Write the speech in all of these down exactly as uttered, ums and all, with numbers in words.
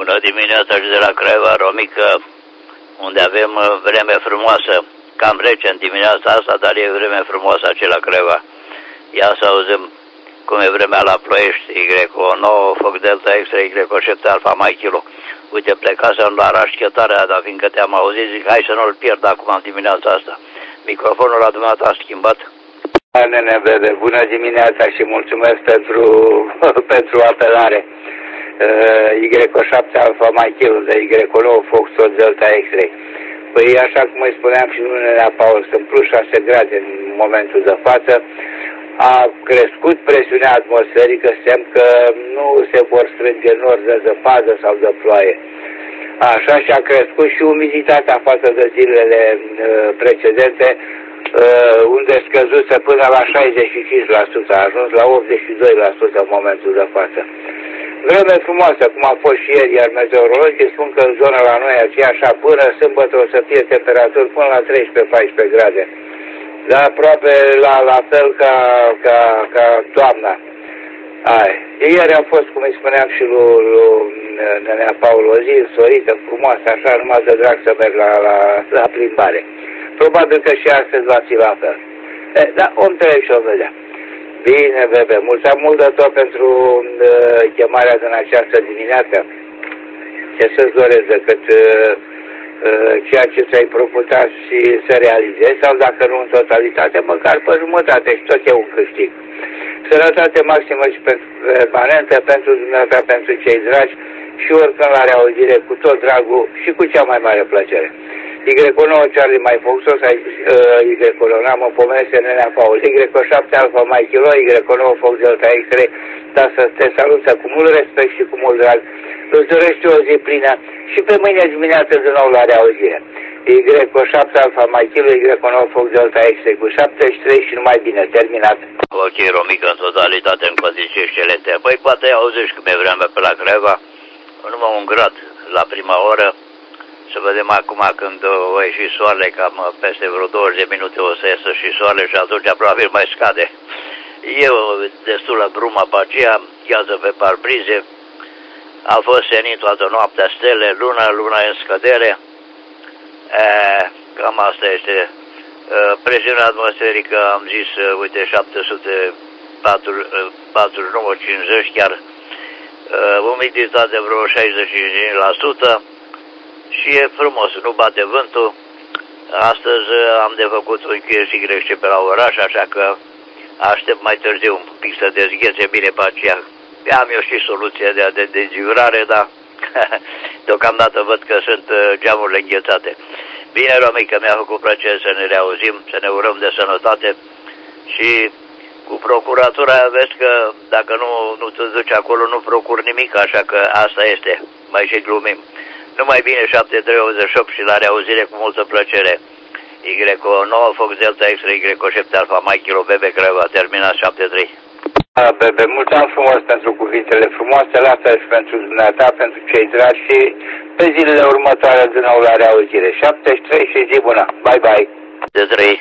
Bună dimineața și de la Craiova, Romică, unde avem vreme frumoasă. Cam rece în dimineața asta, dar e vreme frumoasă acela la Craiova. Ia să auzim cum e vremea la Ploiești, Y nouă, Foc Delta Extra, Y șapte Alfa Mai Kilo. Uite, plecasem la Araș Chetarea, dar fiindcă te-am auzit, zic, hai să nu-l pierd acum în dimineața asta. Microfonul la dumneata a schimbat. Nene Bebe, bună dimineața și mulțumesc pentru, pentru apelare. Uh, Y șapte Alfa Mai Kilo de Y nouă Fox Delta X-Ray. Păi așa cum îi spuneam și lui Nenea Paul, sunt plus șase grade în momentul de față. A crescut presiunea atmosferică, semn că nu se vor strânge nori de zăpadă sau de ploaie. Așa, și a crescut și umiditatea față de zilele uh, precedente, uh, unde scăzuse până la șaizeci și cinci la sută, a ajuns la optzeci și doi la sută în momentul de față. Vreme frumoasă, cum a fost și ieri, iar meteorologii spun că în zona la noi aceea, așa, până sâmbătă o să fie temperaturi până la treisprezece paisprezece grade. Dar aproape la, la fel ca, ca, ca toamna. Ai. Ieri a fost, cum îi spuneam și lui, lui Nenea Paul, o zi însorită, frumoasă, așa, numai de drag să merg la, la, la plimbare. Probabil că și astăzi va fi la fel. E, dar om trebuie și o vedea. Bine, Bebe, mulțumesc mult de tot pentru uh, chemarea din această dimineață. Ce să-ți doresc decât uh, uh, ceea ce ți-ai proputat și să realizezi, sau dacă nu în totalitate, măcar pe jumătate, și tot e un câștig. Sănătate maximă și permanentă pentru dumneavoastră, pentru cei dragi, și oricând la reauzire, cu tot dragul și cu cea mai mare plăcere. Y nouă Charlie Mai Foxos, uh, Y nouă, mă pomenese Nenea Paul, Y șapte Alfa Mai Kilo, Y nouă Fox Delta X-Ray, dar să te salută cu mult respect și cu mult drag. Îți dorește o zi plină și pe mâine dimineață din nou la reauzire. Y șapte Alfa Mai Kilo, Y nouă Fox Delta X-Ray cu șaptezeci și trei și numai bine, terminat. Ok, Romică, în totalitate, în condiții excelente. Păi poate auzești cum e vremea pe la Craiova, numai un grad la prima oră. Să vedem acum când o ieși soarele, cam peste vreo douăzeci de minute o să iasă și soarele și atunci probabil mai scade. E destulă brumă pe aceea, ghează pe parbrize, a fost senin toată noaptea, stele, luna, luna în scădere. E, cam asta este. E, presiunea atmosferică, am zis, uite, șapte sute patruzeci și nouă cincizeci chiar, e, umiditate vreo șaizeci și cinci la sută. Și e frumos, nu bate vântul. Astăzi am de făcut un Q S Y pe la oraș, așa că aștept mai târziu un pic să dezghețe bine pe aceea. Am eu și soluția de, de dezigurare, dar deocamdată văd că sunt geamurile înghețate. Bine, Romică, mi-a făcut plăcere să ne reauzim, să ne urăm de sănătate și cu procuratura, vezi că dacă nu, nu te duci acolo, nu procuri nimic, așa că asta este, mai și glumim. Numai bine, șapte trei optzeci și opt și la reauzire cu multă plăcere. Y nouă Fox Delta X-Ray, Y șapte Alfa Mai Kilo, Bebe Craiova, terminat șapte trei. Da, Bebe, mulțumesc frumos pentru cuvintele frumoase, la fel și pentru dumneata, pentru cei dragi și pe zilele următoare din nou la reauzire. șaptezeci și trei și zi bună. Bye, bye. șapte trei.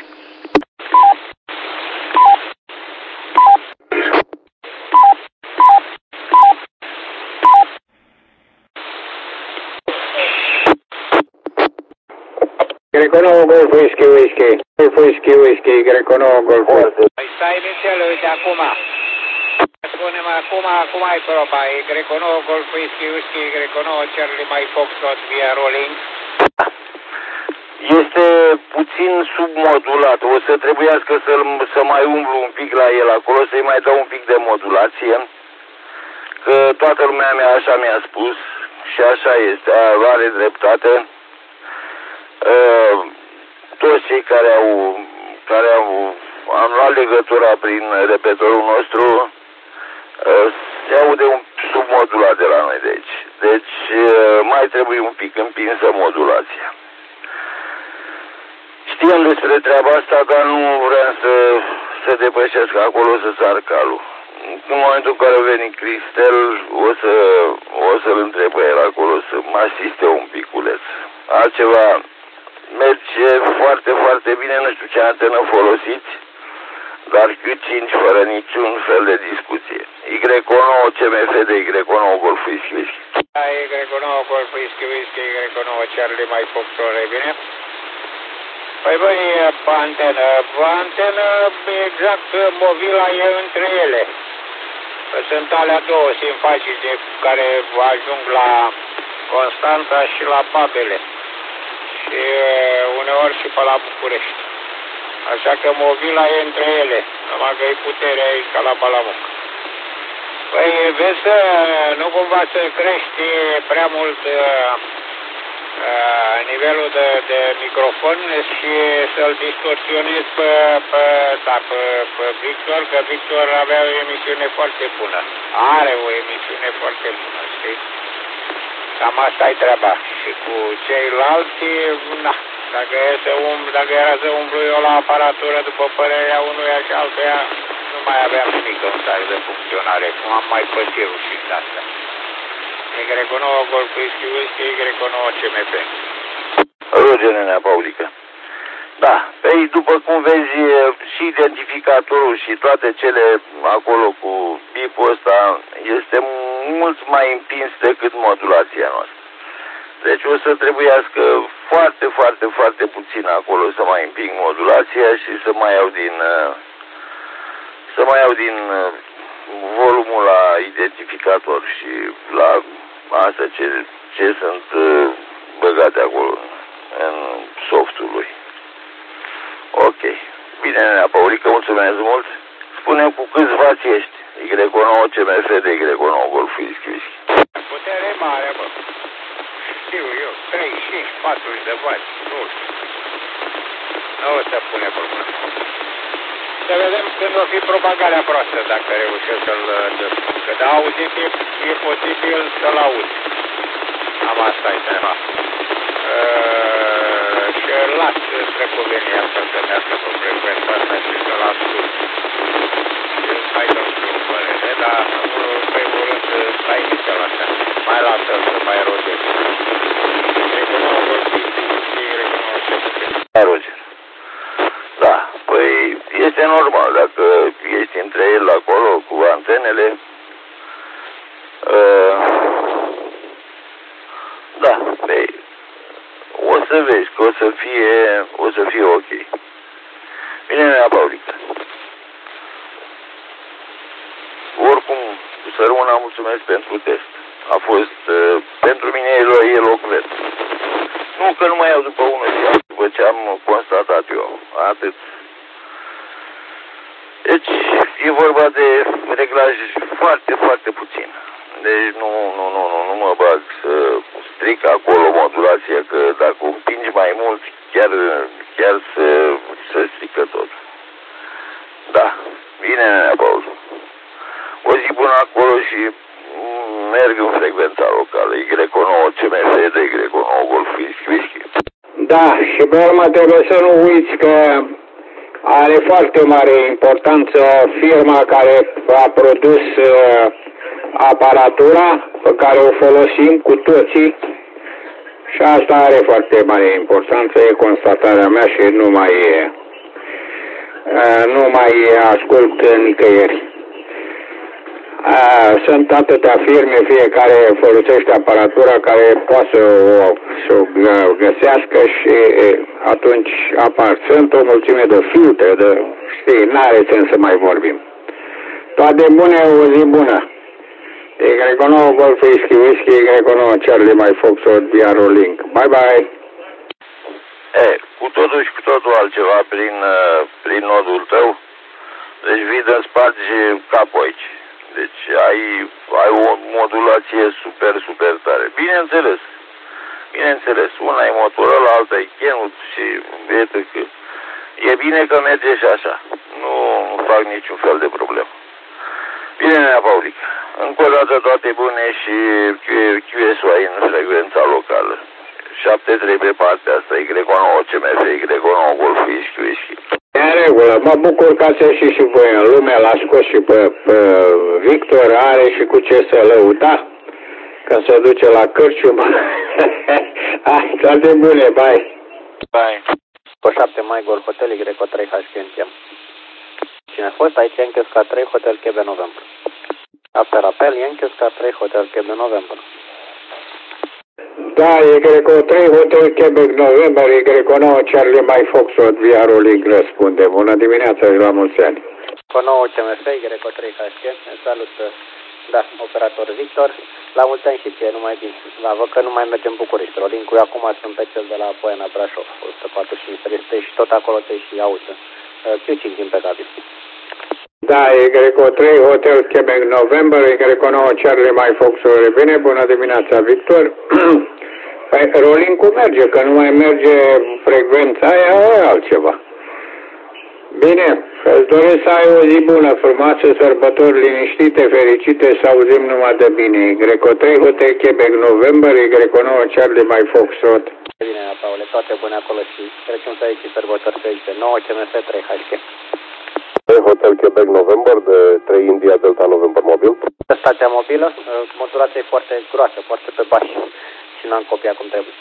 Y nouă Golf Whisky Whisky, Golf Whisky Whisky, Y nouă Golf Whisky. Păi stai nițel, uite acum. Spune-mă acum, acum ai proba, Y nouă Golf Whisky Whisky, Y nouă Charlie Mai Foxtrot via Rolling. Este puțin submodulat, o să trebuiască să, să mai umblu un pic la el acolo, să-i mai dau un pic de modulație, că toată lumea mea așa mi-a spus și așa este, are dreptate. Uh, toți cei care au, care au, au luat legătura prin repetorul nostru uh, se aude un submodulat de la noi de aici. Deci uh, mai trebuie un pic împinsă modulația. Știam despre treaba asta, dar nu vreau să, să depășesc acolo, să sar calul. În momentul în care a venit Cristel, o, să, o să-l întreb pe el acolo să mă asiste un piculeț. Altceva merge foarte, foarte bine, nu știu ce antenă folosiți. dar Q cinci fără niciun fel de discuție. Y nouă C M F de Y nouă Golf Whisky Whisky. Y nouă Golf Whisky Whisky, Y nouă Charlie Mike Foxtrot, e bine? Păi băi, pe antenă, pe antenă exact movila e între ele. Sunt alea două simpacice care ajung la Constanța și la Babele. Și uneori și pe la București. Așa că movila e între ele, numai că e putere aici ca la Balamuc. Păi vezi să nu cumva să crești prea mult uh, uh, nivelul de, de microfon și să-l distorsionezi pe, pe, da, pe, pe Victor, că Victor avea o emisiune foarte bună. Are o emisiune foarte bună, știi? Cam asta e treaba. Și cu ceilalți, na. Dacă, să umbl, dacă era să umblu eu la aparatură după părerea unuia și altuia, nu mai aveam nimic în stare de funcționare, cum am mai pățit rușit de asta. Y nouă Golf Whisky Whisky, Y nouă C M P. Roge, nenea Paulică. Da, păi după cum vezi, și identificatorul și toate cele acolo cu bipul ăsta este mult mai împins decât modulația noastră. Deci o să trebuiască foarte, foarte, foarte puțin acolo să mai împing modulația și să mai iau din să mai iau din volumul la identificator și la asta ce, ce sunt băgate acolo în softul lui. Ok. Bine, nenea Paulică, mulțumesc mult. Spune-mi cu câți vați ești? Y nouă C M F de Y nouă Golf Whisky Whisky. Putere mare, bă. Știu eu, treizeci și cinci, patruzeci de vați, nu știu. Nu o să pune problema. Să vedem când o fi propagarea proastă, dacă reușesc să-l descurc. Că de auzit e, e posibil să-l auzi. Am asta-i tema. Uh, și îl las spre cuvenia să se meargă pe frecvența asta și să-l ascult. Și hai să-l spun părere, dar în primul rând stai nici la asta. Mai lasă-l să mai rogezi. Roger. Da, păi este normal dacă ești între el acolo cu antenele. Uh, da, păi o să vezi că o să fie o să fie ok. Bine, nea Paulică. Oricum, să rămână, mulțumesc pentru test. A fost, uh, pentru mine e elocvent. Nu că nu mai iau după unul și altul, după ce am constatat eu. Atât. Deci, e vorba de reglaj foarte, foarte puțin. Deci nu, nu, nu, nu, nu mă bag să stric acolo modulația, că dacă o împingi mai mult, chiar, chiar să, să strică tot. Da. Bine, nenea Paul. O zi bună acolo și merg în frecvența locală. Y nouă C M F de Y nouă Golf Whisky Whisky. Da, și pe urmă trebuie să nu uiți că are foarte mare importanță firma care a produs uh, aparatura pe care o folosim cu toții și asta are foarte mare importanță, e constatarea mea și nu mai, uh, nu mai ascult nicăieri. Uh, sunt atâtea firme, fiecare folosește aparatura care poate să o, să o găsească și atunci apar. Sunt o mulțime de filtre, de, știi, n-are sens să mai vorbim. Toate bune, o zi bună. Y nouă Golf Whisky Whisky, Y nouă Charlie Mike Foxtrot, Diaro Link. Bye bye! E, cu totul și cu totul altceva prin, prin nodul tău, deci vii de spargi capul aici. Deci ai, ai o modulație super, super tare. Bineînțeles, bineînțeles, una e Motorola, alta e Kenwood și iată că e bine că merge și așa. Nu, nu fac niciun fel de problemă. Bine, nea Paulică, încă o dată toate bune și Q S O ai în frecvența locală. șapte trei pe partea asta, Y nouă C M F, Y nouă Golf Whisky Whisky. În regulă, mă bucur că ați ieșit și voi în lume, l-a scos și pe, pe Victor, are și cu ce să lăuda, că se duce la cârciumă. Hai, toate bune, bye! Bye! Pe șapte mai Golf Hotel, Y trei H Q N T M. Cine a fost aici? Yankee Oscar trei, Hotel Quebec November. After apel, Yankee Oscar trei, Hotel Quebec November. Da, Y trei, Hotel Quebec November, Y nouă, Charlie Mike Foxtrot, via Rolling răspunde. Bună dimineața și la mulți ani. Cu nouă C M F, Y trei H G, salut, da, operator Victor. La mulți ani și ție, numai bine. Da, văd că nu mai mergem în București. Rolling-ul acum sunt pe cel de la Poiana Brașov, o sută patruzeci și cinci, este și tot acolo te și auzi. Q cinci impecabil. Da, Y trei, Hotel Quebec November, Y nouă, Charlie Mike Foxtrot, bine, bună dimineața, Victor. Păi, Rolling-ul merge, că nu mai merge frecvența aia, e altceva. Bine, îți doresc să ai o zi bună, frumoasă, sărbători liniștite, fericite, să auzim numai de bine. Y trei, Hotel Quebec November, Y nouă, Charlie Mike Foxtrot. Bine, Paule, toate bune acolo și trecem să aici sărbători fericite. nouă C M F trei H G. Hotel Quebec November de trei India Delta November mobil. Stația mobilă, modulația e foarte groasă, foarte pe bași și n-am copiat cum trebuie.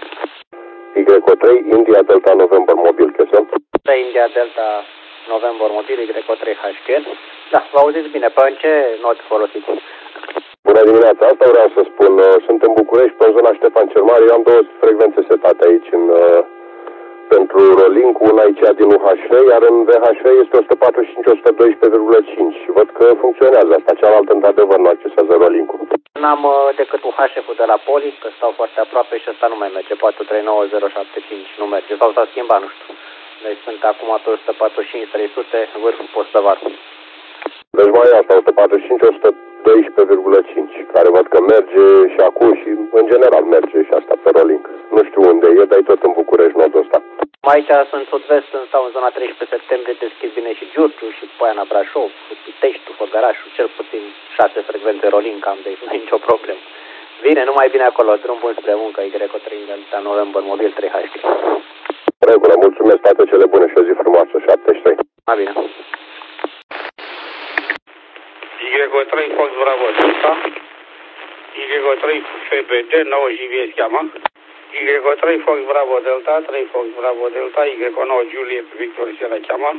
Y trei India Delta November mobil, chestia. trei India Delta November mobil, Y trei H G. Da, vă auziți bine, pe în ce not folosiți? Bună dimineața, asta vreau să spun. Sunt în București, pe zona Ștefan cel Mare. Eu am două frecvențe setate aici în, pentru Rolling, una aici din U H F, iar în V H F este o sută patruzeci și cinci, o sută doisprezece virgulă cinci. Văd că funcționează asta, cealaltă într-adevăr nu accesează Rolling-ul. N-am decât U H F-ul de la Poli, că stau foarte aproape și ăsta nu mai merge, patru trei nouă zero șapte cinci nu merge, sau s-a schimbat, nu știu. Deci sunt acum pe o sută patruzeci și cinci trei sute, vârful Postăvar. Deci mai asta, o sută patruzeci și cinci, o sută doisprezece virgulă cinci, care văd că merge și acum și în general merge și asta pe Rolling. Nu știu unde e, dar e tot în București, nodul ăsta. Aici sunt sud-vest, stau în zona treisprezece septembrie, deschid bine și Giurgiu și Poiana Brașov, Piteștiul, Făgărașul, cel puțin șase frecvențe Rolling am, deci nu e nicio problemă. Bine, numai bine acolo, drum bun spre muncă, Y trei Delta November mobil trei H G. Regulă, mulțumesc, toate cele bune și o zi frumoasă, șaptezeci și trei. Mai bine. Y trei Fox Bravo Delta, Y trei F B D, nouă J V S cheamă, Y trei Fox Bravo Delta, trei Fox Bravo Delta, Y nouă Juliet Victor Sierra cheamă.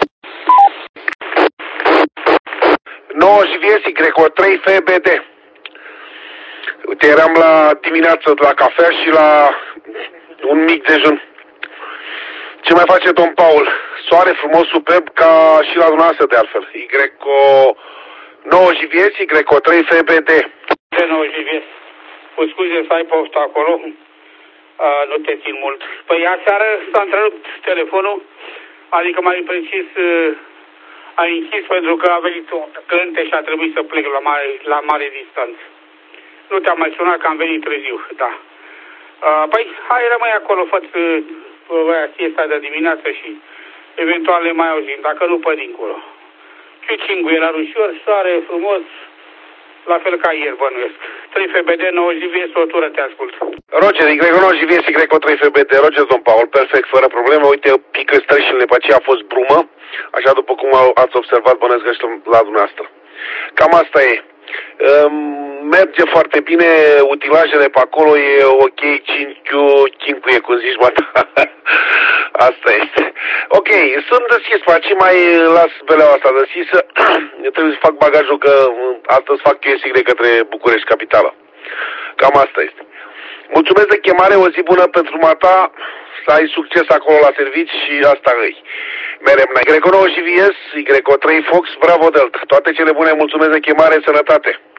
nouă J V S, Y trei F B D. Uite, eram la dimineață la cafea și la un mic dejun. Ce mai face domn Paul? Soare frumos, superb, ca și la dumneavoastră de altfel. Y nouă J V S, Y trei F B D. nouă J V S. Cu scuze să ai poftă acolo. Uh, nu te țin mult. Păi aseară s-a întrerupt telefonul, adică mai precis uh, a închis pentru că a venit un client și a trebuit să plec la mare, la mare distanță. Nu te-am mai sunat că am venit târziu, da. Uh, păi hai rămâi acolo, fă-ți uh, siesta de dimineață și eventual le mai auzim, dacă nu pe dincolo. Ciucingu e la rușor, soare frumos, la fel ca ieri bănuiesc. trei F B D, nouă J V S, o tură, te ascult. Roger, Y nouă J V S, Y trei F B D, Roger, domn Paul, perfect, fără probleme. Uite, pică strășinile, pe aceea a fost brumă, așa după cum ați observat, bănesc că la dumneavoastră. Cam asta e. Merge foarte bine, utilajele pe acolo e ok, cinci e, cum zici, mata. Asta este. Ok, sunt deschis, pe aici mai las beleaua asta deschisă. Trebuie să fac bagajul, că astăzi fac Q S Y către București, capitală. Cam asta este. Mulțumesc de chemare, o zi bună pentru mata, să ai succes acolo la servici și asta îi. Merem la Y nouă J V S, Y trei Fox, Bravo Delta. Toate cele bune, mulțumesc de chemare, sănătate!